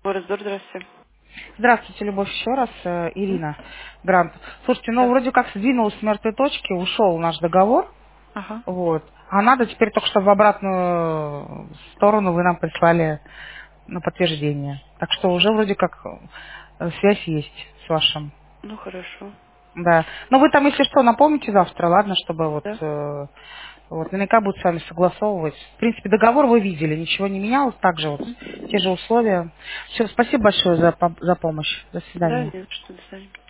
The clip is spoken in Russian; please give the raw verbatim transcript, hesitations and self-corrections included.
Раздор, здравствуйте. Здравствуйте, Любовь, еще раз, э, М? Ирина Грант. Слушайте, ну Да. вроде как сдвинулась с мертвой точки, ушел наш договор, Ага. вот. А надо теперь только, чтобы в обратную сторону вы нам прислали на подтверждение. Так что уже вроде как э, связь есть с вашим. Ну, хорошо. Да. Но вы там, если что, напомните завтра, ладно, чтобы вот, Да. э, вот наверняка будут с вами согласовывать. В принципе, договор вы видели, ничего не менялось, также вот те же условия. Все, спасибо большое за, пом- за помощь. До Да, свидания. нет, что, до свидания.